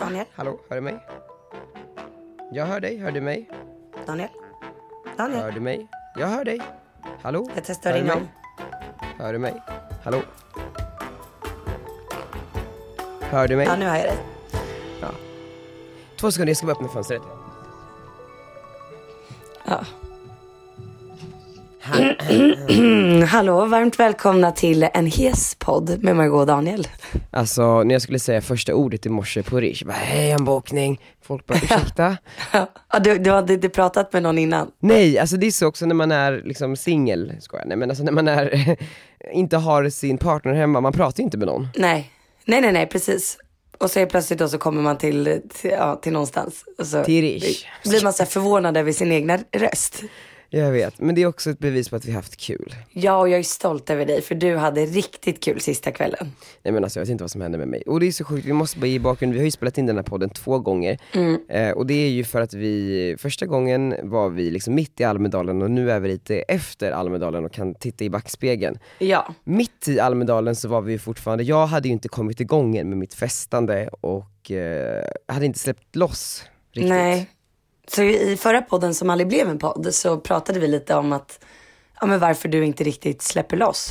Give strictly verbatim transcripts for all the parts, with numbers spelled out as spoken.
Daniel? Hallå, hör du mig? Jag hör dig, hör du mig? Daniel? Daniel? Hör du mig? Jag hör dig. Hallå? Jag testar hör in du om. mig? Hör du mig? Hallå? Hör du mig? Ja, nu hör jag dig. Ja. Två sekunder, jag ska bara öppna fönstret. Ja. Hallå, varmt välkomna till en hes podd med Margot och Daniel. Alltså, när jag skulle säga första ordet i morse på Rish, bara, hej, en bokning. Folk bara, ursäkta? Ja, du, du hade inte pratat med någon innan? Nej, alltså det är så också när man är liksom singel, ska jag. Nej, men alltså när man är inte har sin partner hemma, man pratar ju inte med någon. Nej, nej, nej, nej, precis. Och så är plötsligt då så kommer man till, till, ja, till någonstans. Och så till Rish. Blir man så här förvånad över sin egna röst. Jag vet, men det är också ett bevis på att vi har haft kul. Ja, och jag är stolt över dig, för du hade riktigt kul sista kvällen. Nej men alltså jag vet inte vad som hände med mig. Och det är så sjukt, vi måste bara ge bakgrund. Vi har ju spelat in den här podden två gånger. Mm. eh, Och det är ju för att vi, första gången var vi liksom mitt i Almedalen. Och nu är vi lite efter Almedalen och kan titta i backspegeln. Ja. Mitt i Almedalen så var vi fortfarande, jag hade ju inte kommit igång med mitt festande. Och eh, hade inte släppt loss riktigt. Nej. Så i förra podden som aldrig blev en podd så pratade vi lite om att, ja, men varför du inte riktigt släpper loss.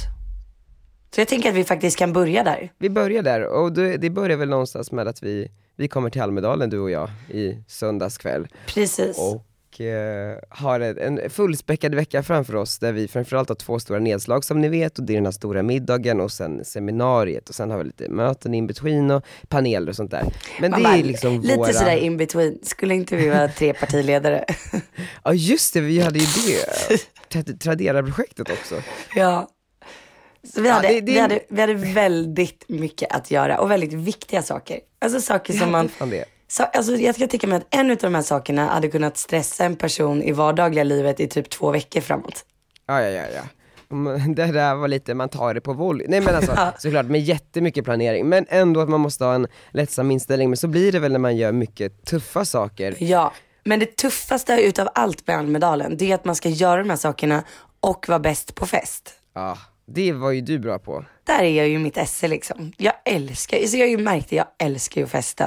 Så jag tänker att vi faktiskt kan börja där. Vi börjar där, och det, det börjar väl någonstans med att vi, vi kommer till Almedalen, du och jag, i söndagskväll. Precis. Och eh, har en fullspäckad vecka framför oss där vi framförallt har två stora nedslag som ni vet, och det är den här stora middagen och sen seminariet och sen har vi lite möten in between och paneler och sånt där. Men Man det bara, är liksom lite våra... sådär in between, skulle inte vi vara tre partiledare? Ja just det, vi hade ju det Tradera-projektet också. Ja. Så vi hade, ja, det, det... Vi, hade, vi hade väldigt mycket att göra och väldigt viktiga saker. Alltså saker som man... Så, alltså, jag ska tycka mig att en av de här sakerna hade kunnat stressa en person i vardagliga livet i typ två veckor framåt. Ja, ja, ja, ja. Det där var lite, man tar det på volley. Nej men alltså, såklart med jättemycket planering. Men ändå att man måste ha en lättsam inställning. Men så blir det väl när man gör mycket tuffa saker. Ja, men det tuffaste utav allt med Almedalen, det är att man ska göra de här sakerna och vara bäst på fest. Ja, det var ju du bra på. Där är jag ju mitt esse liksom. Jag älskar, så jag har ju märkt det, jag älskar ju att festa.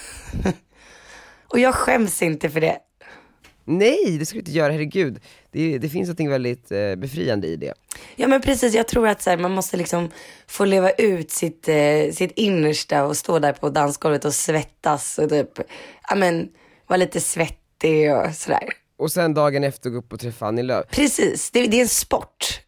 Och jag skäms inte för det. Nej, det ska du inte göra, herregud. Det, det finns något väldigt eh, befriande i det. Ja men precis, jag tror att så här, man måste liksom få leva ut sitt, eh, sitt innersta och stå där på dansgolvet och svettas och typ, ja men, vara lite svettig och sådär. Och sen dagen efter gå upp och träffa Annie Lööf. Precis, det, det är en sport.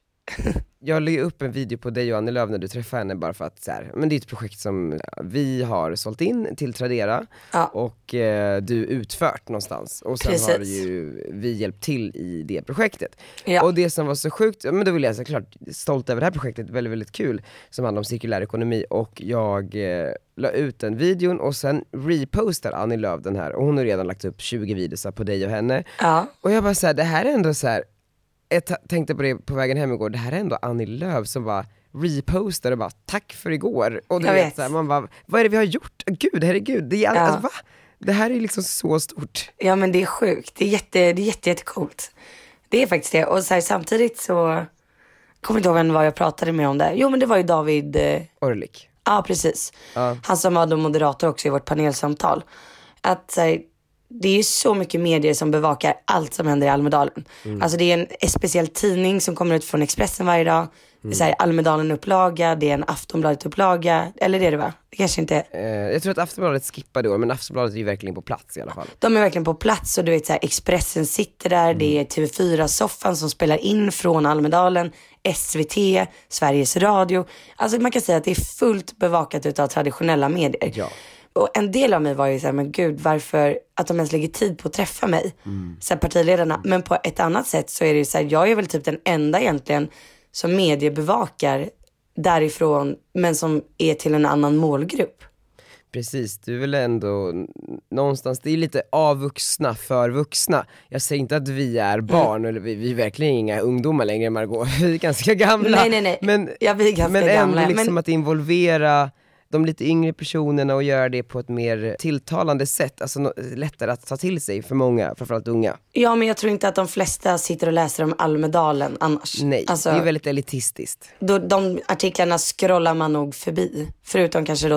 Jag lägger upp en video på dig och Annie Lööf när du träffar henne, bara för att så här, men det är ett projekt som vi har sålt in till Tradera, ja. Och eh, du utfört någonstans. Och sen Precis. Har ju vi hjälpt till i det projektet, ja. Och det som var så sjukt, men då vill jag såklart stolt över det här projektet, väldigt väldigt kul, som handlar om cirkulär ekonomi. Och jag eh, la ut den videon och sen repostar Annie Lööf den här. Och hon har redan lagt upp tjugo videos på dig och henne, ja. Och jag bara såhär, det här är ändå så här. Jag t- tänkte på det på vägen hem igår. Det här är ändå Annie Lööf som bara repostar och bara tack för igår. Och du jag vet, vet. Så här, man bara, vad är det vi har gjort? Gud, herregud, det är all- ja. alltså, va? Det här är liksom så stort. Ja men det är sjukt, det är jätte, det är jätte, jätte coolt. Det är faktiskt det. Och så här, samtidigt så kommer inte ihåg vem var jag pratade med om det. Jo men det var ju David eh... Orlik. Ja precis, ja. Han som var moderator också i vårt panelsamtal. Att så här, det är ju så mycket medier som bevakar allt som händer i Almedalen. Mm. Alltså det är en speciell tidning som kommer ut från Expressen varje dag. Mm. Det är så här Almedalen-upplaga, det är en Aftonbladet-upplaga. Eller det är det va? Det kanske inte eh, jag tror att Aftonbladet skippade år, men Aftonbladet är ju verkligen på plats i alla fall. De är verkligen på plats, och du vet så här, Expressen sitter där, mm. det är T V fyra-soffan som spelar in från Almedalen, S V T, Sveriges Radio. Alltså man kan säga att det är fullt bevakat utav traditionella medier. Ja. Och en del av mig var ju så här, men gud, varför att de ens lägger tid på att träffa mig, mm. så här, partiledarna. Men på ett annat sätt så är det ju så här, jag är väl typ den enda egentligen som medier bevakar därifrån, men som är till en annan målgrupp. Precis, du är väl ändå någonstans, det är lite avvuxna för vuxna. Jag säger inte att vi är barn, mm. eller vi, vi är verkligen inga ungdomar längre, Margot. Vi är ganska gamla. Nej, nej, nej. Men, ja, vi är ganska men gamla. ändå liksom men... att involvera de lite yngre personerna och göra det på ett mer tilltalande sätt, alltså no- lättare att ta till sig för många, framförallt unga. Ja, men jag tror inte att de flesta sitter och läser om Almedalen annars. Nej, alltså, det är väldigt elitistiskt. Då, de artiklarna scrollar man nog förbi, förutom kanske då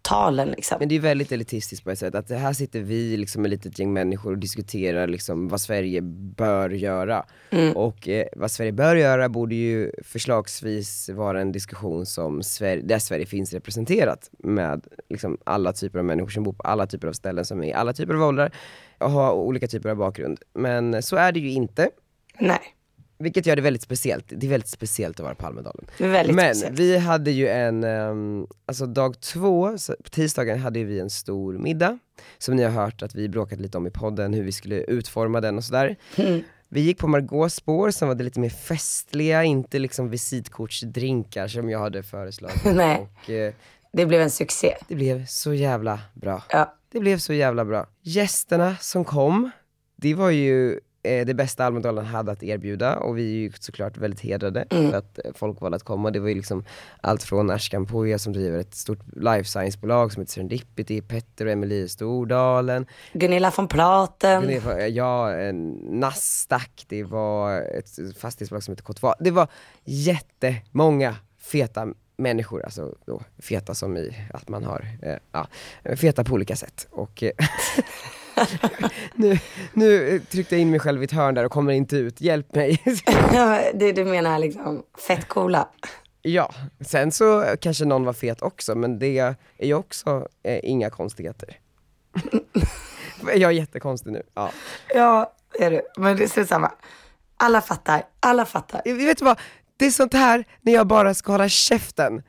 talen liksom. Men det är väldigt elitistiskt på ett sätt, att här sitter vi liksom ett litet gäng människor och diskuterar liksom vad Sverige bör göra. Mm. Och eh, vad Sverige bör göra borde ju förslagsvis vara en diskussion som Sverige, där Sverige finns representerat med liksom alla typer av människor som bor på alla typer av ställen, som är i alla typer av åldrar och har olika typer av bakgrund. Men så är det ju inte. Nej. Vilket gör det väldigt speciellt. Det är väldigt speciellt att vara på Almedalen. Men speciellt. Vi hade ju en, um, alltså dag två, så på tisdagen hade vi en stor middag. Som ni har hört att vi bråkat lite om i podden, hur vi skulle utforma den och sådär. Mm. Vi gick på Margaux spår som var det lite mer festliga, inte liksom visitkortsdrinkar som jag hade föreslagit. Nej, och, uh, det blev en succé. Det blev så jävla bra. Ja. Det blev så jävla bra. Gästerna som kom, det var ju det bästa Almedalen hade att erbjuda, och vi är ju såklart väldigt hedrade mm. för att folk valde att komma. Det var ju liksom allt från Ashkan Poja som driver ett stort life science-bolag som heter Serendipity, Petter och Emilie Stordalen, Gunilla von Platen, Gunilla, ja, Nasdaq, det var ett fastighetsbolag som heter K två. Det var jättemånga feta människor, alltså då, feta som i att man har eh, ja, feta på olika sätt. Och nu, nu tryckte jag in mig själv i ett hörn där och kommer inte ut. Hjälp mig. det du menar liksom fett coola. Ja, sen så kanske någon var fet också, men det är ju också eh, inga konstigheter. Jag är jättekonstig nu. Ja, ja är du. Men det är samma. Alla fattar, alla fattar. Jag vet vad, det är sånt här när jag bara ska hålla käften.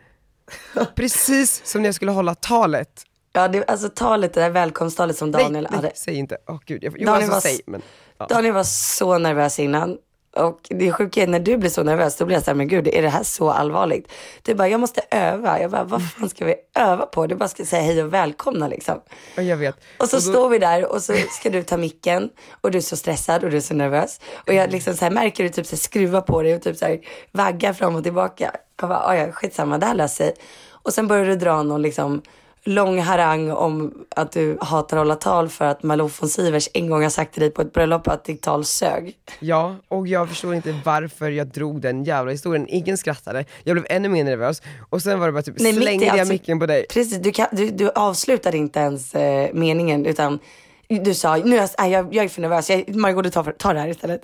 Precis som när jag skulle hålla talet. Ja, det, alltså talet, det där välkomsttalet som Daniel nej, hade. Nej, säg inte. Åh oh, gud, jag, jo, Daniel, alltså, var, säg, men, ja. Daniel var så nervös innan. Och det är sjukt, när du blir så nervös, då blir jag så här, men gud, är det här så allvarligt? Du bara, jag måste öva. Jag bara, vad fan ska vi öva på? Du bara ska säga hej och välkomna liksom. Ja, jag vet. Och så och då... står vi där och så ska du ta micken och du är så stressad och du är så nervös. Och jag liksom så här märker du typ så här, skruva på dig och typ så här vagga fram och tillbaka. Jag bara, ja, skitsamma, det här löser sig. Och sen börjar du dra någon liksom lång harang om att du hatar att hålla tal för att Malou von Sivers en gång har sagt till dig på ett bröllop att ditt tal sög. Ja, och jag förstår inte varför jag drog den jävla historien. Ingen skrattade, jag blev ännu mer nervös. Och sen var det bara typ, Nej, slängde jag alltså, micken på dig. Precis, du, kan, du, du avslutade inte ens eh, meningen, utan du sa, nu är jag, jag, jag är för nervös, jag, Margot, du tar, tar det här istället.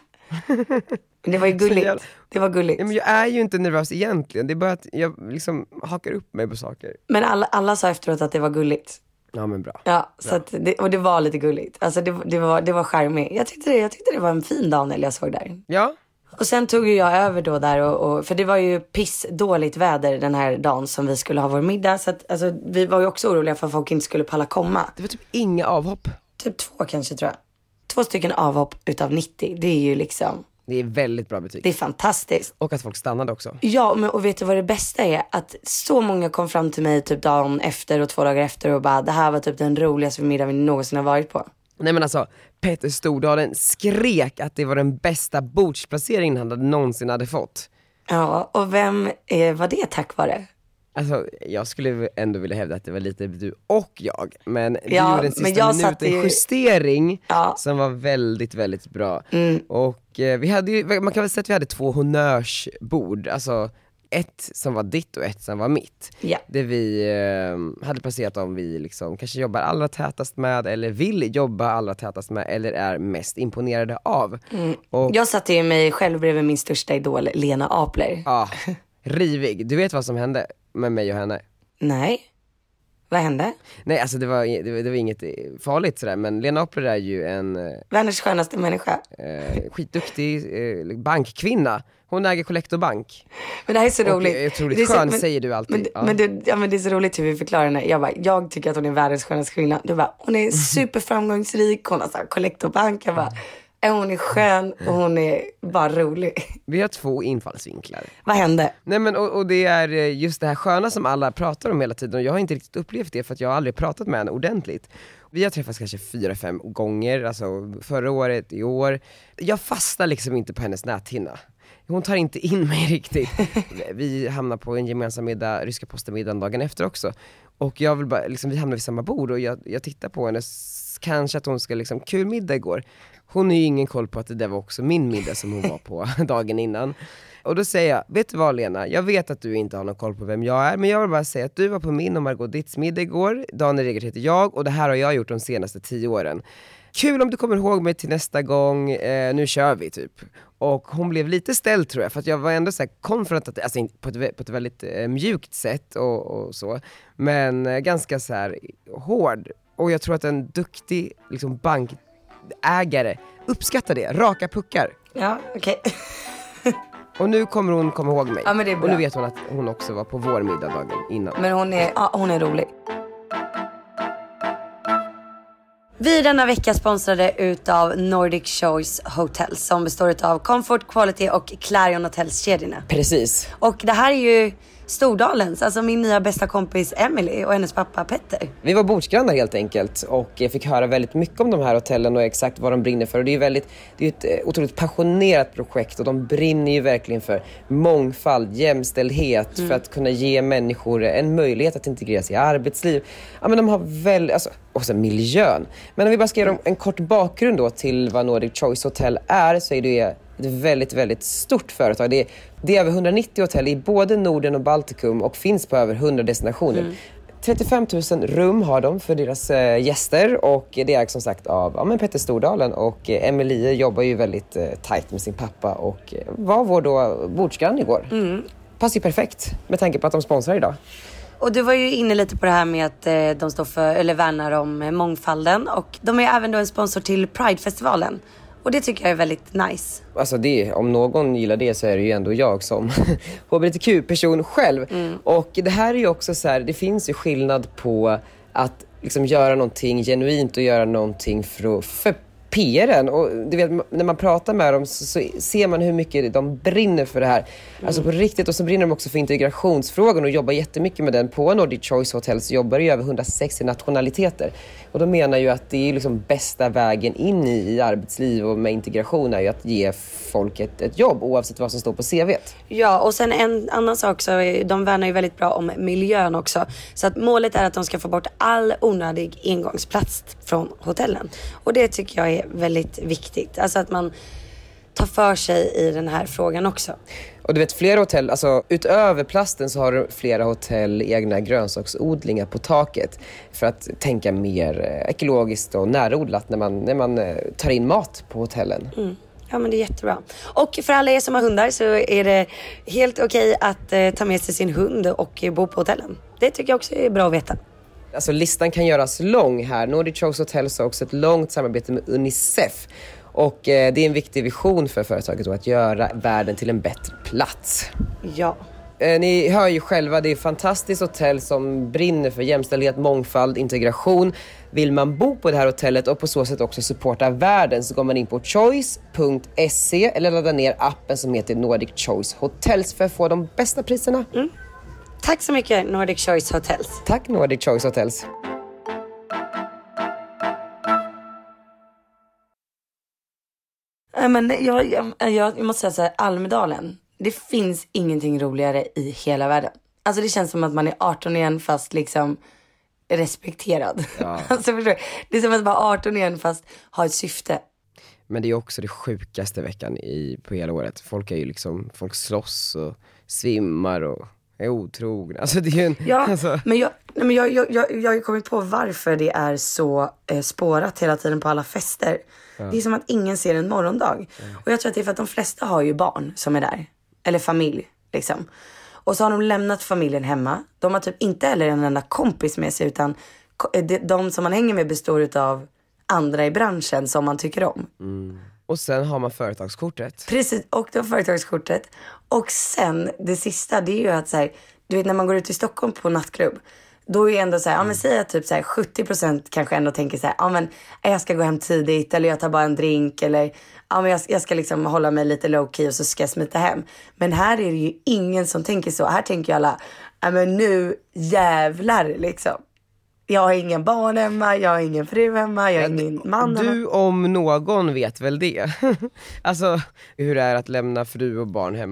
Det var ju gulligt. Jag, det var gulligt. Ja, men jag är ju inte nervös egentligen. Det är bara att jag liksom hakar upp mig på saker. Men alla, alla sa efteråt att det var gulligt. Ja, men bra. Ja, så att det, och det var lite gulligt. Alltså det, det var, det var charmigt. Jag tyckte det, jag tyckte det var en fin Daniel jag såg där. Ja. Och sen tog ju jag över då där och, och för det var ju piss dåligt väder den här dagen som vi skulle ha vår middag. Så att alltså, vi var ju också oroliga för att folk inte skulle palla komma. Det var typ inga avhopp. Typ två kanske, tror jag. Två stycken avhopp utav nittio. Det är ju liksom... Det är väldigt bra betyg. Det är fantastiskt. Och att folk stannade också. Ja, men och vet du vad det bästa är? Att så många kom fram till mig typ dagen efter och två dagar efter och bara, det här var typ den roligaste middagen vi någonsin har varit på. Nej, men alltså, Petter Stordalen skrek att det var den bästa bordsplaceringen han hade någonsin hade fått. Ja, och vem eh, var det tack vare? Alltså, jag skulle ändå vilja hävda att det var lite du och jag. Men du ja, gjorde en sista minuten ju... justering ja. som var väldigt, väldigt bra. Mm. Och eh, vi hade ju, man kan väl säga att vi hade två honnörsbord. Alltså ett som var ditt och ett som var mitt. Ja. Det vi eh, hade placerat om vi liksom kanske jobbar allra tätast med, eller vill jobba allra tätast med, eller är mest imponerade av. Mm. Och, jag satte ju mig själv bredvid min största idol, Lena Apler. Ja, rivig. Du vet vad som hände med mig och henne? Nej. Vad hände? Nej, alltså det var, det var, det var inget farligt sådär, men Lena Apler är ju en... Världens skönaste människa. Eh, skitduktig eh, bankkvinna. Hon äger Collector Bank. Men det här är så roligt. Och otroligt skön, så, men, säger du alltid. Men, ja. men, det, ja, men det är så roligt hur vi förklarar henne. Jag bara, jag tycker att hon är världens skönaste kvinna. Du bara, hon är superframgångsrik. Hon har så här Collector Bank. Jag bara, hon är skön och hon är bara rolig. Vi har två infallsvinklar. Vad hände? Nej, men och, och det är just det här sköna som alla pratar om hela tiden. Och jag har inte riktigt upplevt det för att jag har aldrig pratat med henne ordentligt. Vi har träffats kanske fyra, fem gånger. Alltså förra året, i år. Jag fastnar liksom inte på hennes näthinna. Hon tar inte in mig riktigt. Vi hamnar på en gemensam middag, ryska posten middagen dagen efter också. Och jag vill bara, liksom, vi hamnar vid samma bord och jag, jag tittar på hennes kanske att hon ska liksom, kul middag igår. Hon har ju ingen koll på att det där var också min middag som hon var på dagen innan. Och då säger jag, vet du vad Lena, jag vet att du inte har någon koll på vem jag är, men jag vill bara säga att du var på min och Margot Ditts middag igår. Daniel Regert heter jag och det här har jag gjort de senaste tio åren. Kul om du kommer ihåg mig till nästa gång, eh, nu kör vi typ. Och hon blev lite ställd tror jag, för att jag var ändå så här konfrontativ, alltså på ett, på ett väldigt eh, mjukt sätt och, och så, men eh, ganska så här hård. Och jag tror att en duktig liksom, bankägare uppskattar det, raka puckar. Ja, okej. Okay. Och nu kommer hon komma ihåg mig. Ja, men det är bra. Och nu vet hon att hon också var på vår middag dagen innan. Men hon är, ja, hon är rolig. Vi är denna vecka sponsrade utav Nordic Choice Hotels som består av Comfort, Quality och Clarion Hotels-kedjorna. Precis. Och det här är ju Stordalens, alltså min nya bästa kompis Emily och hennes pappa Petter. Vi var bordsgrannar helt enkelt och fick höra väldigt mycket om de här hotellen och exakt vad de brinner för. Och det är ju väldigt, det är ett otroligt passionerat projekt och de brinner ju verkligen för mångfald, jämställdhet, mm. för att kunna ge människor en möjlighet att integreras i arbetsliv. Ja, men de har väl, alltså, och sen miljön. Men om vi bara ska ge dem en kort bakgrund då till vad Nordic Choice Hotel är, så är det ett väldigt, väldigt stort företag. Det är, det är över hundranittio hotell i både Norden och Baltikum och finns på över hundra destinationer. Mm. trettiofem tusen rum har de för deras äh, gäster och det är som sagt av ja, men Petter Stordalen och äh, Emilie jobbar ju väldigt äh, tajt med sin pappa och äh, var vår då bordsgrann igår. Mm. Passar ju perfekt med tanke på att de sponsrar idag. Och du var ju inne lite på det här med att eh, de står för, eller värnar om eh, mångfalden. Och de är även då en sponsor till Pride-festivalen. Och det tycker jag är väldigt nice. Alltså det, om någon gillar det så är det ju ändå jag som H B T Q-person själv. Mm. Och det här är ju också så här, det finns ju skillnad på att liksom göra någonting genuint och göra någonting för, för P R:en. Och du vet, när man pratar med dem så, så ser man hur mycket de brinner för det här. Mm. Alltså på riktigt. Och så brinner de också för integrationsfrågan och jobbar jättemycket med den. På Nordic Choice Hotels jobbar i över hundrasextio nationaliteter. Och de menar ju att det är liksom bästa vägen in i, i arbetsliv och med integration är ju att ge folk ett, ett jobb oavsett vad som står på C V:t. Ja, och sen en annan sak så är, de värnar ju väldigt bra om miljön också. Så att målet är att de ska få bort all onödig engångsplast från hotellen. Och det tycker jag är väldigt viktigt. Alltså att man tar för sig i den här frågan också. Och du vet, flera hotell, alltså utöver plasten så har flera hotell egna grönsaksodlingar på taket för att tänka mer ekologiskt och närodlat när man, när man tar in mat på hotellen. Mm. Ja, men det är jättebra. Och för alla er som har hundar så är det helt okej att eh, ta med sig sin hund och bo på hotellen. Det tycker jag också är bra att veta. Alltså listan kan göras lång här. Nordic Choice Hotels har också ett långt samarbete med Unicef. Och eh, det är en viktig vision för företaget då, att göra världen till en bättre plats. Ja. Eh, ni hör ju själva, det är ett fantastiskt hotell som brinner för jämställdhet, mångfald, integration. Vill man bo på det här hotellet och på så sätt också supporta världen så går man in på choice punkt se eller laddar ner appen som heter Nordic Choice Hotels för att få de bästa priserna. Mm. Tack så mycket Nordic Choice Hotels. Tack Nordic Choice Hotels. Men jag, jag, jag måste säga så här, Almedalen, det finns ingenting roligare i hela världen. Alltså det känns som att man är arton igen fast liksom respekterad. Ja. Alltså förstår du? Det är som att vara arton igen fast ha ett syfte. Men det är också det sjukaste veckan i, på hela året. Folk är ju liksom, folk slåss och svimmar och är otrogna. Alltså det är ju en, ja, alltså. men, jag, nej, men jag, jag, jag, jag har ju kommit på varför det är så eh, spårat hela tiden på alla fester. Ja. Det är som att ingen ser en morgondag. Mm. Och jag tror att det är för att de flesta har ju barn som är där. Eller familj liksom. Och så har de lämnat familjen hemma. De har typ inte heller en enda kompis med sig. Utan de, de som man hänger med består av andra i branschen som man tycker om. Mm. Och sen har man företagskortet. Precis, och då företagskortet. Och sen, det sista, det är ju att så här, du vet när man går ut i Stockholm på nattklubb. Då är det ändå så här, mm. ja men säg att typ så här, sjuttio procent kanske ändå tänker så här, ja men jag ska gå hem tidigt eller jag tar bara en drink eller ja men jag, jag ska liksom hålla mig lite low key och så ska jag smita hem. Men här är det ju ingen som tänker så. Här tänker ju alla, ja men nu jävlar liksom. Jag har ingen barn hemma, jag har ingen fru hemma, jag har ja, ingen man hemma. Du om någon vet väl det? Alltså hur det är att lämna fru och barn hemma.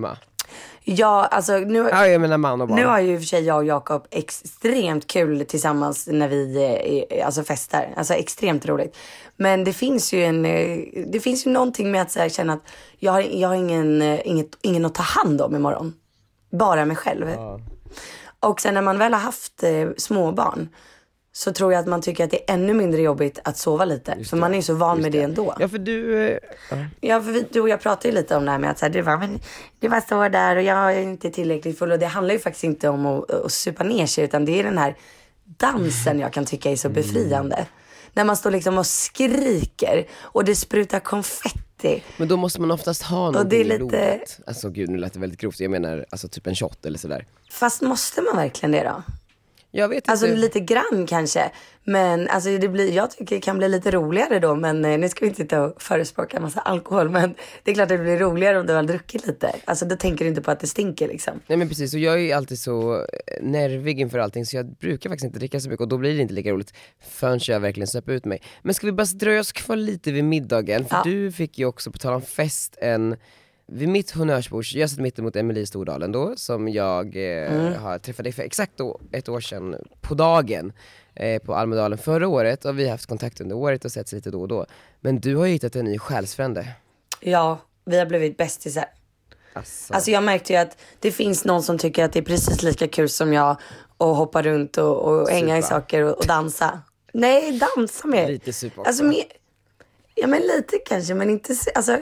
Ja, alltså nu, ja, jag menar man och barn. Nu har ju i och för sig jag och Jakob extremt kul tillsammans när vi eh, alltså festar. Alltså extremt roligt. Men det finns ju en, det finns ju någonting med att så här, känna att jag har, jag har ingen, inget, ingen att ta hand om imorgon. Bara mig själv. Ja. Och sen när man väl har haft eh, småbarn så tror jag att man tycker att det är ännu mindre jobbigt att sova lite. För man är ju så van med det. det ändå. Ja, för du... Eh, ja, för vi, du och jag pratade ju lite om det här med att så här, det var, men det var så där och jag är inte tillräckligt full. Och det handlar ju faktiskt inte om att, att supa ner sig, utan det är den här dansen jag kan tycka är så befriande. Mm. När man står liksom och skriker och det sprutar konfetti. Men då måste man oftast ha något lite... i blodet. Alltså gud, nu lät det väldigt grovt. Jag menar, alltså typ en shot eller sådär. Fast måste man verkligen det då? Jag vet inte. Alltså lite grann kanske. Men alltså det blir, jag tycker det kan bli lite roligare då. Men eh, nu ska vi inte sitta och förespråka en massa alkohol. Men det är klart att det blir roligare om du har druckit lite. Alltså då tänker du inte på att det stinker liksom. Nej men precis, och jag är alltid så nervig inför allting. Så jag brukar faktiskt inte dricka så mycket. Och då blir det inte lika roligt förrän jag verkligen släpper ut mig. Men ska vi bara dröja oss kvar lite vid middagen? För ja. Du fick ju också på tal om fest en... Vid mitt honnörsbords, jag satt mitt emot Emily Stordalen då, som jag eh, mm. har träffat dig för exakt då, ett år sedan på dagen eh, på Almedalen förra året. Och vi har haft kontakt under året och sett lite då och då. Men du har ju hittat en ny själsfrände. Ja, vi har blivit bästisar. Alltså. alltså jag märkte ju att det finns någon som tycker att det är precis lika kul som jag och hoppa runt och, och hänga i saker och, och dansa. Nej, dansa mer. Lite super också. Alltså, mer, ja men lite kanske, men inte, alltså...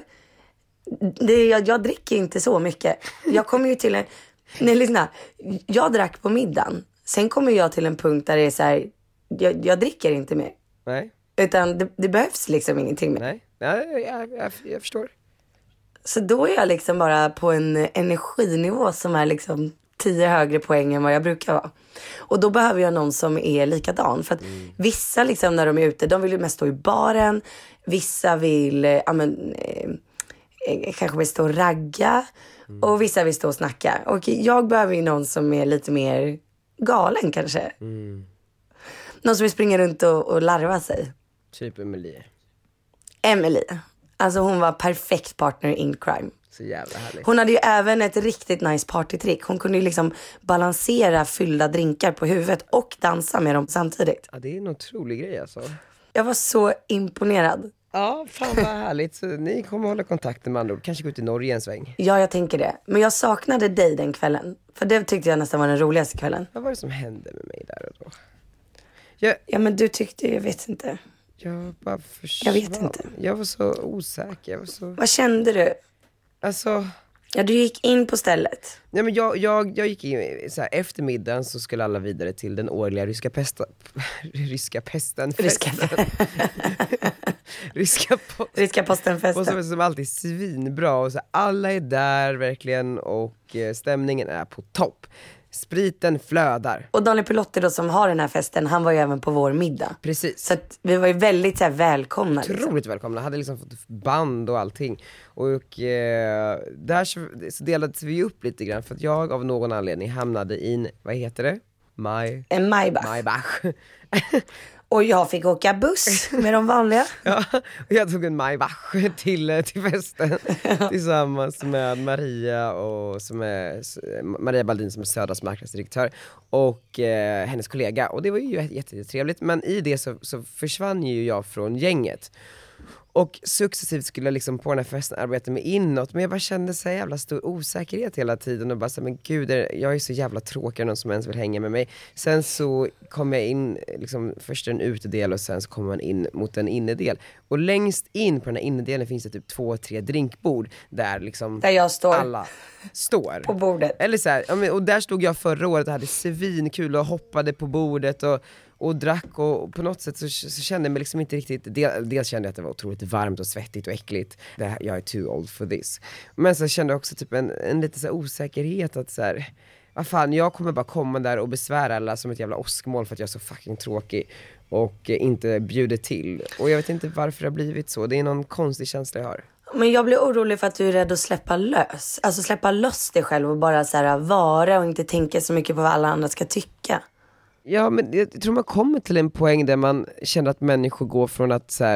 Det, jag, jag dricker inte så mycket. Jag kommer ju till en... Nej, lyssna. Jag drack på middagen. Sen kommer jag till en punkt där det är så här... Jag, jag dricker inte mer. Nej. Utan det, det behövs liksom ingenting mer. Nej, Nej jag, jag, jag förstår. Så då är jag liksom bara på en energinivå som är liksom tio högre poäng än vad jag brukar vara. Och då behöver jag någon som är likadan. För att mm. vissa liksom när de är ute, de vill ju mest stå i baren. Vissa vill... Ja, men, eh, kanske vill stå och ragga mm. och vissa vill stå och snacka. Och jag behöver ju någon som är lite mer galen kanske. Mm. Någon som vill springa runt och, och larva sig. Typ Emily. Emily. Alltså hon var perfekt partner in crime. Så jävla härligt. Hon hade ju även ett riktigt nice partytrick. Hon kunde ju liksom balansera fyllda drinkar på huvudet och dansa med dem samtidigt. Ja, det är en otrolig grej alltså. Jag var så imponerad. Ja, fan vad härligt. Så ni kommer hålla kontakten med andra ord. Kanske gå ut i Norge en sväng. Ja, jag tänker det. Men jag saknade dig den kvällen. För det tyckte jag nästan var den roligaste kvällen. Vad var det som hände med mig där och då? Jag, ja, men du tyckte, jag vet inte. Jag bara försvann. Jag vet inte. Jag var så osäker. Jag var så... Vad kände du? Alltså... Ja, du gick in på stället. Ja, men jag, jag, jag gick in så här, efter middagen så skulle alla vidare till den årliga ryska pesten. ryska pesten. Ryska ryska, post, ryska postenfesten. Och som, som alltid är svinbra. Och så alla är där verkligen och eh, stämningen är på topp. Spriten flödar. Och Daniel Pilotti då som har den här festen, han var ju även på vår middag. Precis. Så att vi var ju väldigt så här välkomna. Otroligt liksom. välkomna, hade liksom fått band och allting. Och eh, där så, så delades vi upp lite grann. För att jag av någon anledning hamnade in, vad heter det? Maj... En Maybach. Maybach. Och jag fick åka buss med de vanliga. Ja, och jag tog en Maybach till, till festen tillsammans med Maria och som är Maria Baldin som är Södras marknadsdirektör och eh, hennes kollega. Och det var ju jättetrevligt, men i det så, så försvann ju jag från gänget. Och successivt skulle jag liksom på den här festen arbeta mig inåt. Men jag bara kände så jävla stor osäkerhet hela tiden. Och bara så, men gud, jag är så jävla tråkig någon som ens vill hänga med mig. Sen så kom jag in, liksom, först en utedel och sen så kommer man in mot en innedel. Och längst in på den här innedelen finns det typ två, tre drinkbord. Där liksom där jag står. Alla står. På bordet. Eller så här, och där stod jag förra året och hade svinkul och hoppade på bordet och och drack och på något sätt så, så kände jag mig liksom inte riktigt, del, dels kände jag att det var otroligt varmt och svettigt och äckligt. Det här, jag är too old for this. Men så kände jag också typ en, en lite så här osäkerhet att så här, vad fan, jag kommer bara komma där och besvära alla som ett jävla åskmål för att jag är så fucking tråkig och eh, inte bjuder till. Och jag vet inte varför det har blivit så. Det är någon konstig känsla jag har. Men jag blir orolig för att du är rädd att släppa lös. Alltså släppa lös dig själv och bara så här vara och inte tänka så mycket på vad alla andra ska tycka. Ja, men jag tror man kommer till en poäng där man känner att människor går från att så här,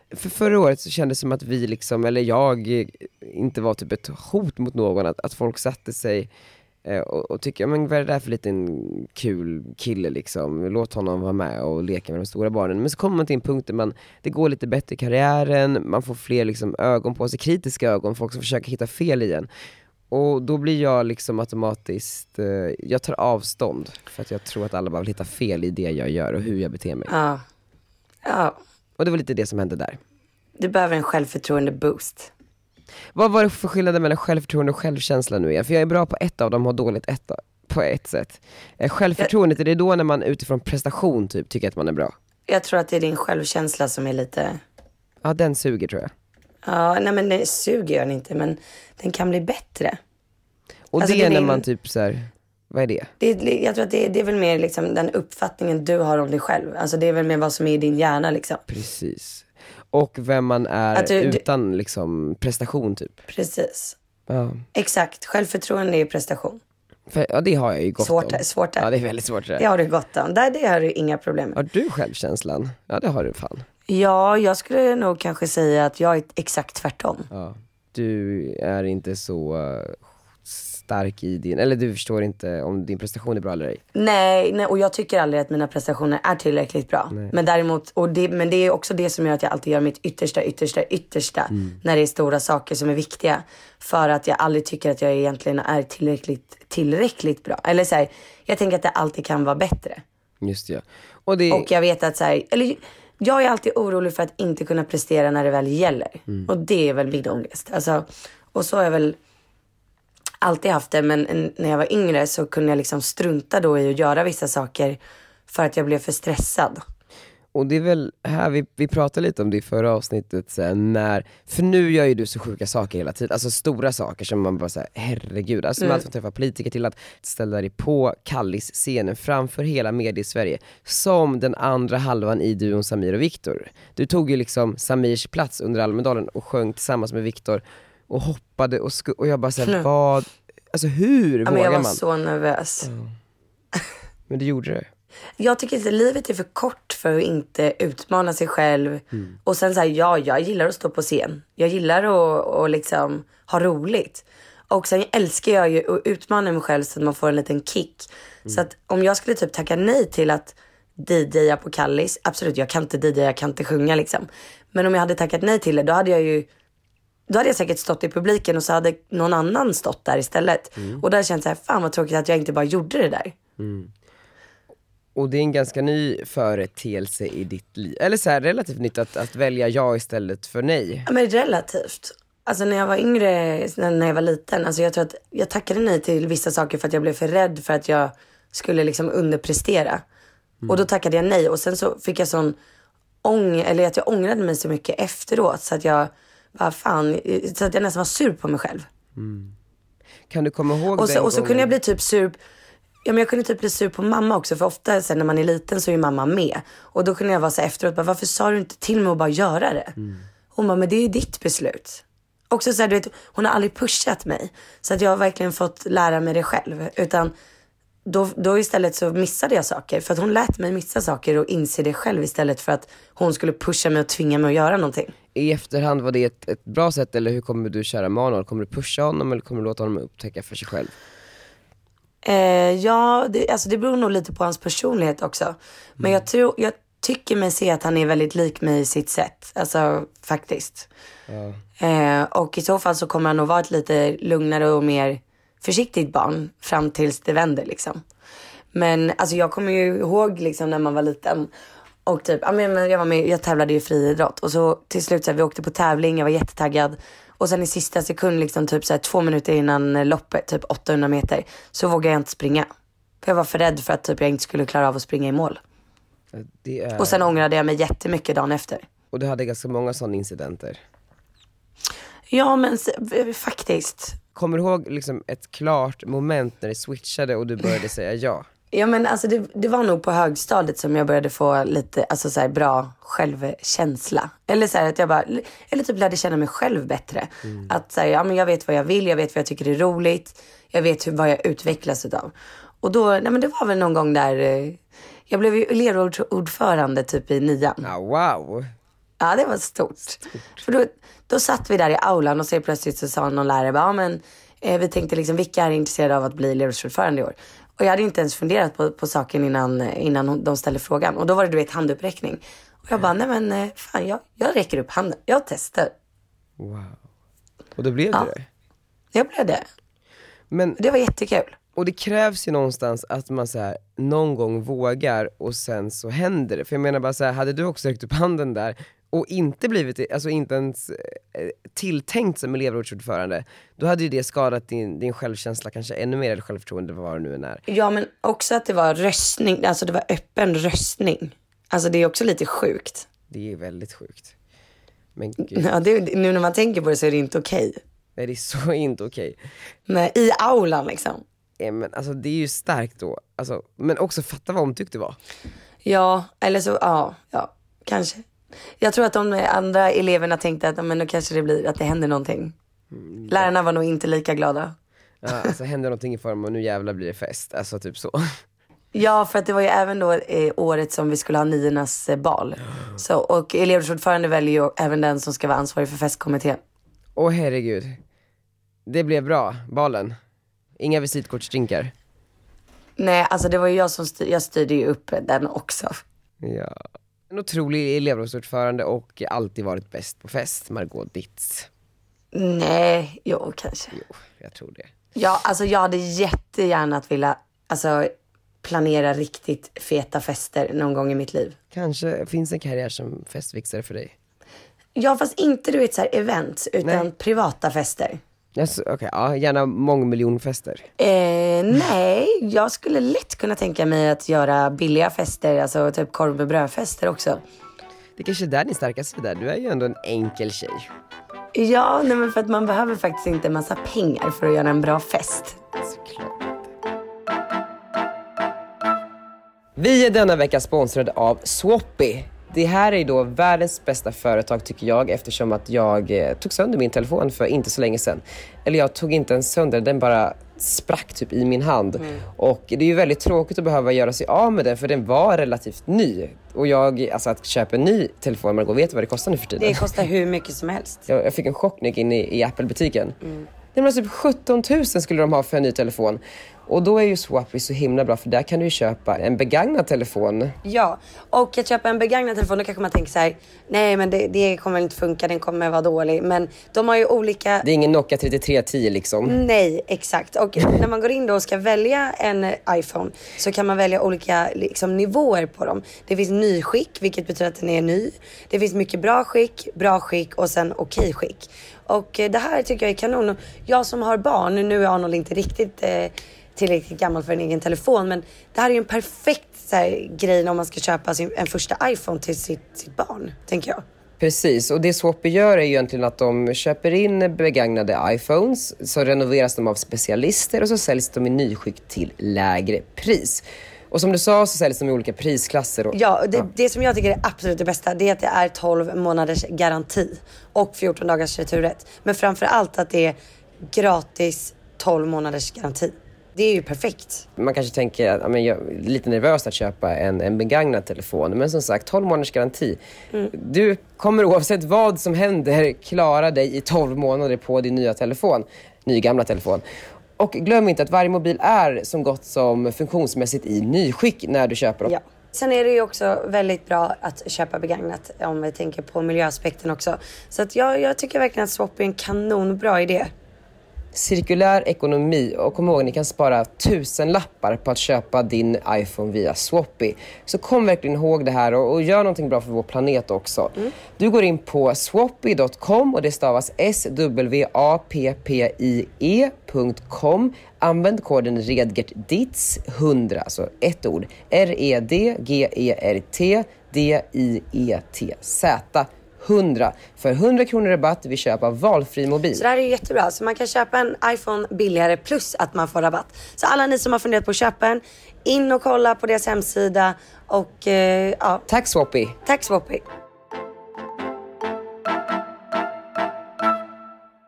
för förra året så kändes det som att vi liksom, eller jag inte var typ ett hot mot någon, att, att folk satte sig eh, och, och tycker, men vad är det där för liten kul kille liksom, låt honom vara med och leka med de stora barnen. Men så kommer man till en punkt där man, det går lite bättre i karriären, man får fler liksom ögon på sig, kritiska ögon, folk som försöker hitta fel igen. Och då blir jag liksom automatiskt, eh, jag tar avstånd för att jag tror att alla bara vill hitta fel i det jag gör och hur jag beter mig. Ja. Ja. Och det var lite det som hände där. Du behöver en självförtroende boost. Vad var det för skillnad mellan självförtroende och självkänsla nu igen? För jag är bra på ett av dem och dåligt ett på ett sätt. Eh, självförtroendet, är det då när man utifrån prestation typ tycker att man är bra? Jag tror att det är din självkänsla som är lite... Ja, den suger tror jag. Ja, nej men det suger den inte, men den kan bli bättre. Och alltså, det är när är, man typ så här, vad är det? det jag tror att det, det är väl mer liksom den uppfattningen du har om dig själv. Alltså det är väl mer vad som är i din hjärna liksom. Precis. Och vem man är du, utan liksom prestation typ. Precis. Ja. Exakt, självförtroende är prestation. För, ja, det har jag ju gott svårt, om. Svårt Ja, det är väldigt svårt. Det har du gott om. Där, det har du inga problem med. Har du självkänslan? Ja, det har du fan. Ja, jag skulle nog kanske säga att jag är exakt tvärtom. Ja. Du är inte så uh, stark i din, eller du förstår inte om din prestation är bra eller ej. Nej, nej, och jag tycker aldrig att mina prestationer är tillräckligt bra. Nej. Men däremot, och det, men det är också det som gör att jag alltid gör mitt yttersta, yttersta, yttersta mm. när det är stora saker som är viktiga. För att jag aldrig tycker att jag egentligen är tillräckligt, tillräckligt bra. Eller så här, jag tänker att det alltid kan vara bättre. Just det. Och, det... och jag vet att så här, eller jag är alltid orolig för att inte kunna prestera när det väl gäller. Mm. Och det är väl min ångest. Alltså, och så har jag väl alltid haft det. Men när jag var yngre så kunde jag liksom strunta då i att göra vissa saker för att jag blev för stressad. Och det är väl här vi, vi pratade lite om det i förra avsnittet sen, när, för nu gör ju du så sjuka saker hela tiden, alltså stora saker som man bara säger, herregud, alltså mm. allt från att träffa politiker till att ställa dig på Kallis scenen framför hela media i Sverige som den andra halvan i duon Samir och Viktor. Du tog ju liksom Samirs plats under Almedalen och sjöng tillsammans med Viktor och hoppade och, sku- och jag bara såhär, mm. vad, alltså hur ja, vågar man? Jag var man? så nervös. Mm. Men du gjorde det. Jag tycker att livet är för kort för att inte utmana sig själv. Mm. Och sen så här, ja, jag gillar att stå på scen. Jag gillar att och liksom ha roligt. Och sen älskar jag ju att utmana mig själv så att man får en liten kick. Mm. Så att om jag skulle typ tacka nej till att D J:a på Kallis, absolut, jag kan inte D J:a, jag kan inte sjunga liksom. Men om jag hade tackat nej till det, då hade jag ju Då hade jag säkert stått i publiken och så hade någon annan stått där istället. Mm. Och där känns det så här, fan vad tråkigt att jag inte bara gjorde det där. Mm. Och det är en ganska ny företeelse i ditt liv. Eller så här, relativt nytt att, att välja ja istället för nej. Ja, men relativt. Alltså när jag var yngre, när jag var liten. Alltså jag tror att jag tackade nej till vissa saker för att jag blev för rädd för att jag skulle liksom underprestera. Mm. Och då tackade jag nej. Och sen så fick jag sån ång, eller att jag ångrade mig så mycket efteråt. Så att jag bara fan, så att jag nästan var sur på mig själv. Mm. Kan du komma ihåg och så, den Och så gången? kunde jag bli typ sur. Ja, men jag kunde typ bli sur på mamma också. För ofta sen när man är liten så är mamma med. Och då kunde jag vara så efteråt, bara, varför sa du inte till mig att bara göra det? Mm. Hon bara, men det är ju ditt beslut. Också så här, du vet, hon har aldrig pushat mig. Så att jag har verkligen fått lära mig det själv. Utan då, då istället så missade jag saker. För att hon lät mig missa saker och inse det själv istället för att hon skulle pusha mig och tvinga mig att göra någonting. I efterhand, var det ett, ett bra sätt, eller hur kommer du köra Manuel? Kommer du pusha honom eller kommer du låta honom upptäcka för sig själv? Eh, ja, det, alltså det beror nog lite på hans personlighet också. Mm. Men jag tror, jag tycker mig se att han är väldigt lik mig i sitt sätt. Alltså faktiskt. Ja. Eh, och i så fall så kommer han nog vara ett lite lugnare och mer försiktigt barn fram tills det vänder liksom. Men alltså jag kommer ju ihåg liksom när man var liten. Och typ, ja men jag var med, jag tävlade i friidrott. Och så till slut så här, vi åkte på tävling, jag var jättetaggad. Och sen i sista sekund liksom typ så här, två minuter innan loppet, typ åttahundra meter, så vågade jag inte springa. För jag var för rädd för att typ jag inte skulle klara av att springa i mål. Det är... Och sen ångrade jag mig jättemycket dagen efter. Och du hade ganska många sådana incidenter. Ja men faktiskt. Kommer du ihåg liksom ett klart moment när det switchade och du började säga ja? Ja men alltså det, det var nog på högstadiet som jag började få lite alltså så här, bra självkänsla. Eller så här, att jag bara, eller typ lärde känna mig själv bättre. Mm. Att så här, ja men jag vet vad jag vill, jag vet vad jag tycker är roligt. Jag vet hur, vad jag utvecklas utav. Och då, nej men det var väl någon gång där, jag blev ju elevordförande typ i nian. Ah, wow. Ja, det var stort. stort. För då, då satt vi där i aulan och så plötsligt så sa någon lärare, ja men eh, vi tänkte liksom, vilka är intresserade av att bli elevrådsordförande i år? Och jag hade inte ens funderat på, på saken innan, innan de ställde frågan. Och då var det, du vet, handuppräckning. Och jag bara, nej men fan, jag, jag räcker upp handen. Jag testar. Wow. Och då blev ja, det det? Jag blev det. Men, det var jättekul. Och det krävs ju någonstans att man så här, någon gång vågar och sen så händer det. För jag menar bara så här, hade du också räckt upp handen där och inte blivit, alltså inte ens eh, tilltänkt som elevrådsordförande, då hade ju det skadat din, din självkänsla kanske ännu mer, eller självförtroende, vad det nu än är. Ja, men också att det var röstning, alltså det var öppen röstning. Alltså det är också lite sjukt. Det är väldigt sjukt. Men ja, det, nu när man tänker på det så är det inte okej. Nej, det är så inte okej. Nej, i aulan liksom. Ja, men alltså det är ju starkt då. Alltså, men också fatta vad omtyckt det var. Ja, eller så, ja, ja, kanske. Jag tror att de andra eleverna tänkte att men då kanske det blir att det händer någonting. Mm, Lärarna var nog inte lika glada. Ja, alltså händer någonting i form av nu jävla blir det fest. Alltså typ så. Ja, för att det var ju även då eh, året som vi skulle ha niornas eh, bal. Så, och elevrådsordförande väljer ju även den som ska vara ansvarig för festkommittén. Åh herregud. Det blev bra, balen. Inga visitkortsdrinkar. Nej, alltså det var ju jag som styr, jag styrde ju upp den också. Ja. En otrolig elevrådsordförande och alltid varit bäst på fest, Margot Ditz. Nej, jo kanske. Jo, jag tror det. Ja, alltså jag hade jättegärna att vilja alltså, planera riktigt feta fester någon gång i mitt liv. Kanske finns en karriär som festfixare för dig. Ja, fast inte du vet så här events, utan nej. Privata fester. Yes, okej, okay, ja, gärna mångmiljonfester. Eh, nej, jag skulle lätt kunna tänka mig att göra billiga fester, alltså typ korv med brödfester också. Det kanske är där din starkaste sida. Du är ju ändå en enkel tjej. Ja, nej, men för att man behöver faktiskt inte en massa pengar för att göra en bra fest. Såklart. Vi är denna vecka sponsrade av Swappy. Det här är då världens bästa företag tycker jag, eftersom att jag eh, tog sönder min telefon för inte så länge sedan. Eller jag tog inte ens sönder, den bara sprack typ i min hand. Mm. Och det är ju väldigt tråkigt att behöva göra sig av med den, för den var relativt ny. Och jag, alltså att köpa en ny telefon, Margot, vet vad det kostar nu för tiden? Det kostar hur mycket som helst. Jag, jag fick en chock när jag gick in i, i Apple-butiken. Mm. Det var typ sjutton tusen skulle de ha för en ny telefon. Och då är ju Swappy så himla bra, för där kan du ju köpa en begagnad telefon. Ja, och att köpa en begagnad telefon, då kanske man tänker så här: nej men det, det kommer inte funka, den kommer vara dålig. Men de har ju olika... Det är ingen Nokia trettiotre tio liksom. Nej, exakt. Och när man går in då och ska välja en iPhone, så kan man välja olika liksom, nivåer på dem. Det finns nyskick, vilket betyder att den är ny. Det finns mycket bra skick, bra skick och sen okej skick. Och det här tycker jag är kanon. Jag som har barn, nu är Arnold inte riktigt eh, tillräckligt gammal för en egen telefon, men det här är ju en perfekt så här, grej om man ska köpa sin, en första iPhone till sitt, sitt barn, tänker jag. Precis, och det Swappy gör är ju egentligen att de köper in begagnade iPhones, så renoveras de av specialister och så säljs de i nyskick till lägre pris. Och som du sa så säljs de i olika prisklasser. Och, ja, det, ja, det som jag tycker är absolut det bästa, det är att det är tolv månaders garanti och fjorton dagars returrätt. Men framförallt att det är gratis tolv månaders garanti. Det är ju perfekt. Man kanske tänker att jag är lite nervös att köpa en, en begagnad telefon. Men som sagt, tolv månaders garanti. Mm. Du kommer oavsett vad som händer klara dig i tolv månader på din nya telefon. Ny gamla telefon. Och glöm inte att varje mobil är som gott som funktionsmässigt i nyskick när du köper dem. Ja. Sen är det ju också väldigt bra att köpa begagnat om vi tänker på miljöaspekten också. Så att jag, jag tycker verkligen att Swappy är en kanonbra idé. Cirkulär ekonomi, och kom ihåg, ni kan spara tusen lappar på att köpa din iPhone via Swappy. Så kom verkligen ihåg det här och, och gör någonting bra för vår planet också. Mm. Du går in på swappy punkt com och det stavas S W A P P I E punkt com. Använd koden REDGERTDITZ hundra, alltså ett ord. R E D G E R T D I E T Z hundra för hundra kronor rabatt vid köp av valfri mobil. Så det här är ju jättebra. Så man kan köpa en iPhone billigare plus att man får rabatt. Så alla ni som har funderat på att köpa en, in och kolla på deras hemsida. Och eh, ja. Tack Swappy. Tack Swappy.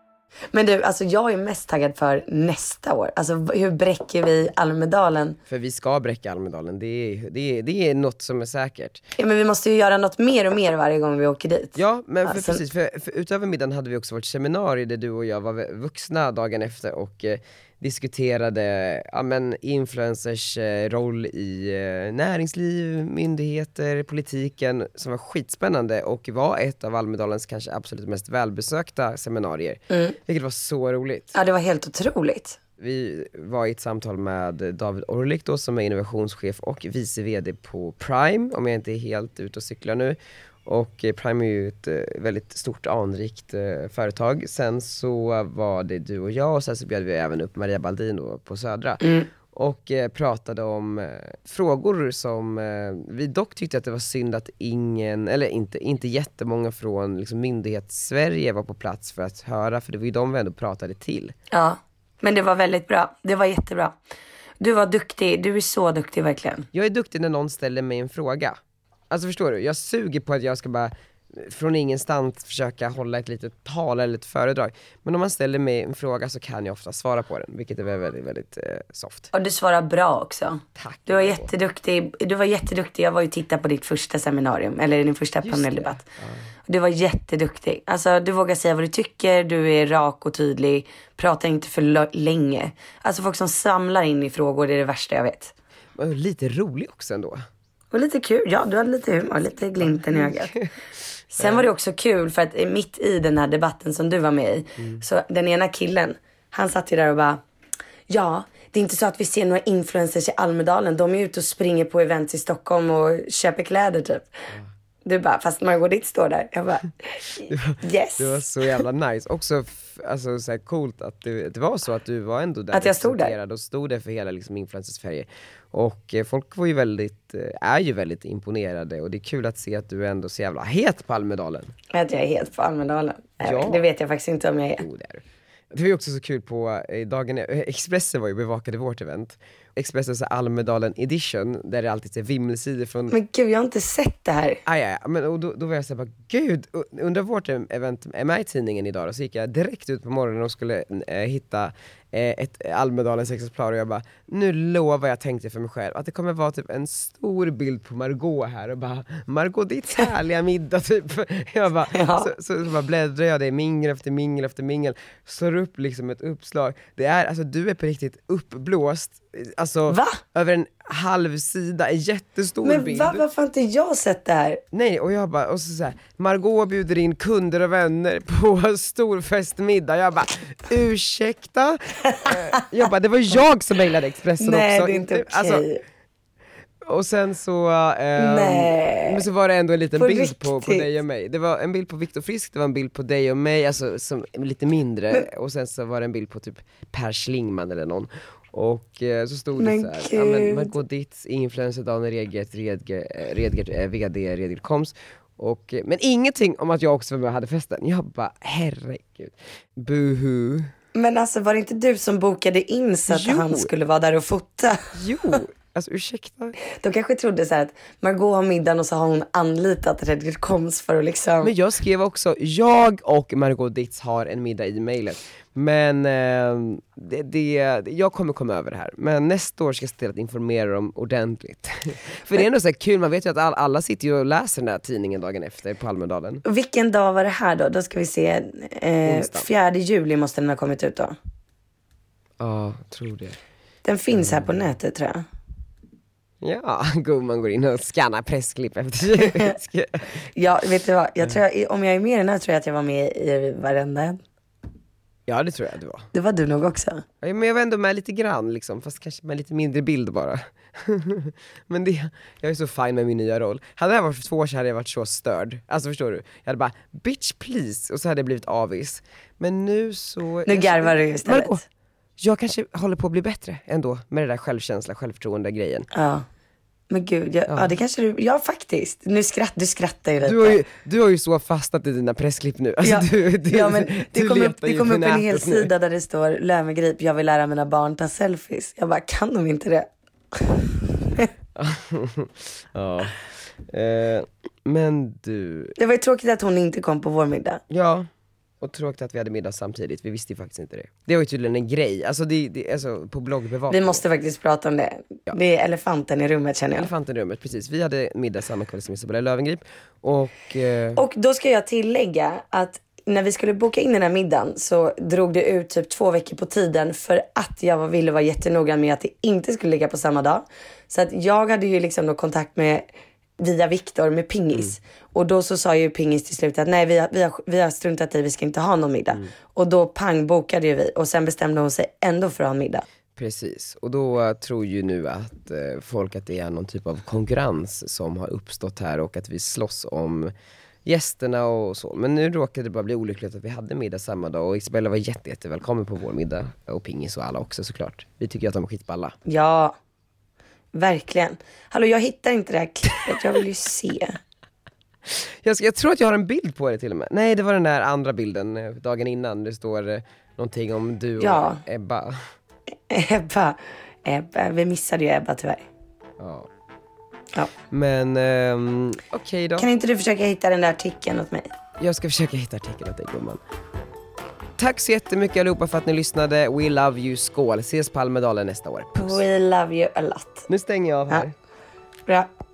Men du, alltså jag är mest taggad för nästa år. Alltså hur bräcker vi Almedalen? För vi ska bräcka Almedalen, det är, det är, det är något som är säkert. Ja, men vi måste ju göra något mer och mer varje gång vi åker dit. Ja, men för, alltså... precis, för, för utöver middagen hade vi också vårt seminarium där du och jag var vuxna dagen efter och eh, diskuterade ja, men influencers eh, roll i eh, näringsliv, myndigheter, politiken, som var skitspännande och var ett av Almedalens kanske absolut mest välbesökta seminarier. Mm. Vilket var så roligt. Ja, det var helt otroligt. Vi var i ett samtal med David Orlik då, som är innovationschef och vice vd på Prime, om jag inte är helt ute och cyklar nu. Och Prime är ju ett väldigt stort anrikt företag. Sen så var det du och jag och sen så bjöd vi även upp Maria Baldin då på Södra. Mm. Och eh, pratade om eh, frågor som eh, vi dock tyckte att det var synd att ingen, eller inte, inte jättemånga från liksom, myndighets-Sverige var på plats för att höra, för det var ju de vi ändå pratade till. Ja, men det var väldigt bra. Det var jättebra. Du var duktig, du är så duktig verkligen. Jag är duktig när någon ställer mig en fråga. Alltså förstår du, jag suger på att jag ska bara från ingenstans försöka hålla ett litet tal eller ett föredrag. Men om man ställer mig en fråga så kan jag ofta svara på den, vilket är väldigt, väldigt, väldigt eh, soft. Och du svarar bra också. Tack. Du var jätteduktig. Du var jätteduktig. Jag var ju titta på ditt första seminarium, eller din första paneldebatt. Ja. Du var jätteduktig. Alltså du vågar säga vad du tycker, du är rak och tydlig. Pratar inte för l- länge. Alltså folk som samlar in i frågor, det är det värsta jag vet. Lite rolig också ändå. Och lite kul, ja du hade lite humor, lite glimten i ögat. Sen var det också kul för att mitt i den här debatten som du var med i, mm. så den ena killen, han satt ju där och bara, ja, det är inte så att vi ser några influencers i Almedalen, de är ute och springer på events i Stockholm och köper kläder typ. Mm. Du bara, fast Margot Dietz står där. Jag bara, yes. Det var så jävla nice. Också f- alltså, så här coolt att det, det var så att du var ändå där. Att jag stod där. Och stod där för hela liksom, influencer-Sverige. Och eh, folk var ju väldigt, eh, är ju väldigt imponerade. Och det är kul att se att du är ändå så jävla het på Almedalen. Att jag är het på Almedalen. Ja. Det vet jag faktiskt inte om jag är. Jo, det är. Det var ju också så kul på eh, dagen, Expressen var ju bevakade vårt event. Expressens Almedalen edition, där det alltid är vimmelsidor från... Men gud, jag har inte sett det här. Ah, ja, ja. Men, och då, då var jag så här, bara, gud, under vårt event är med i tidningen idag och så gick jag direkt ut på morgonen och skulle eh, hitta eh, ett Almedalens exemplar och jag bara, nu lovar jag, tänkte för mig själv att det kommer vara typ en stor bild på Margot här och bara, Margot ditt härliga middag typ. Jag bara, ja. så, så, så bara bläddrar jag det mingel efter mingel efter mingel, slår upp liksom ett uppslag. Det är, alltså du är på riktigt uppblåst. Alltså, va? Över en halv sida, en jättestor men bild. Men varför har inte jag sett det här? Nej, och jag bara, och så, så här, Margot bjuder in kunder och vänner på stor festmiddag. Jag bara, ursäkta? Jag bara, det var jag som mejlade Expressen. Nej, också. Det är inte okej. Alltså, och sen så, um, men så var det ändå en liten på bild på, på dig och mig. Det var en bild på Viktor Frisk, det var en bild på dig och mig, alltså som lite mindre. Men, och sen så var det en bild på typ Per Schlingman eller någon. Och eh, så stod det så här, ja, men Margot Dietz, influencer, Daniel Redgert, Redgert, Redgert vd Redgert Koms. Och, men ingenting om att jag också var med och hade festen. Jag bara, herregud, buhu. Men alltså var det inte du som bokade in så att jo. han skulle vara där och fota? Jo. Alltså ursäkta. De kanske trodde så här att Margot har middagen och så har hon anlitat Redgert Koms för att liksom... Men jag skrev också, jag och Margot Dietz har en middag i mejlet. Men eh, det, det, jag kommer komma över det här. Men nästa år ska jag se till att informera dem ordentligt. För det är ändå så här kul, man vet ju att all, alla sitter ju och läser den här tidningen dagen efter på Almedalen. Vilken dag var det här då? Då ska vi se, eh, fjärde juli måste den ha kommit ut då. Ja, tror det. Den finns här på nätet tror jag. Ja, gumman går in och skannar pressklipp efter. Ja, vet du vad? Jag tror jag, om jag är med i den här tror jag att jag var med i varenda. Ja, det tror jag du var. Det var du nog också. Ja, men jag var ändå med lite grann liksom, fast kanske med lite mindre bild bara. Men det, jag är så fine med min nya roll. Hade det här varit för två år så hade jag varit så störd. Alltså förstår du? Jag hade bara, bitch please. Och så hade jag blivit avis. Men nu så... Nu garvar du istället. Margot, jag kanske håller på att bli bättre ändå med det där självkänsla, självförtroende grejen. Ja. Men gud, jag, ja. ja det kanske du, ja faktiskt. Nu skratt, du skrattar ju lite. Du har ju, du har ju så fastnat i dina pressklipp nu. Alltså, ja. du, du, ja, men det du kommer upp, det kom upp en hel nu. sida där det står Lömegrip, jag vill lära mina barn ta selfies. Jag bara, kan de inte det? Ja. Eh, men du... Det var ju tråkigt att hon inte kom på vår middag. Ja. Och tråkigt att vi hade middag samtidigt, vi visste ju faktiskt inte det. Det var ju tydligen en grej, alltså, det, det, alltså på bloggbevakning. Vi måste faktiskt prata om det. Ja. Det är elefanten i rummet, känner jag. Elefanten i rummet, precis. Vi hade middag samma kväll som Isabella Löwengrip. Och, eh... och då ska jag tillägga att när vi skulle boka in den här middagen så drog det ut typ två veckor på tiden för att jag ville vara jättenoggrann med att det inte skulle ligga på samma dag. Så att jag hade ju liksom då kontakt med via Viktor med Pingis. Mm. Och då så sa ju Pingis till slut att nej, vi har, vi har, vi har struntat i, vi ska inte ha någon middag. Mm. Och då pang bokade ju vi och sen bestämde hon sig ändå för att ha en middag. Precis, och då uh, tror ju nu att uh, folk att det är någon typ av konkurrens som har uppstått här och att vi slåss om gästerna och så. Men nu råkade det bara bli olyckligt att vi hade middag samma dag och Isabella var jätte, jätte välkommen på vår middag och Pingis och alla också såklart. Vi tycker att de är skitballa. Ja, verkligen. Hallå, jag hittar inte det här klippet, jag vill ju se. Jag, ska, jag tror att jag har en bild på det till och med. Nej, det var den där andra bilden dagen innan. Det står eh, någonting om du och ja. Ebba. Ebba. Ebba. Vi missade ju Ebba tyvärr. Ja. Ja. Men um, okej okay då. Kan inte du försöka hitta den där artikeln åt mig? Jag ska försöka hitta artikeln åt dig, gumman. Tack så jättemycket allihopa för att ni lyssnade. We love you, skål. Ses på Almedalen nästa år. Puss. We love you a lot. Nu stänger jag av här. Ja. Bra.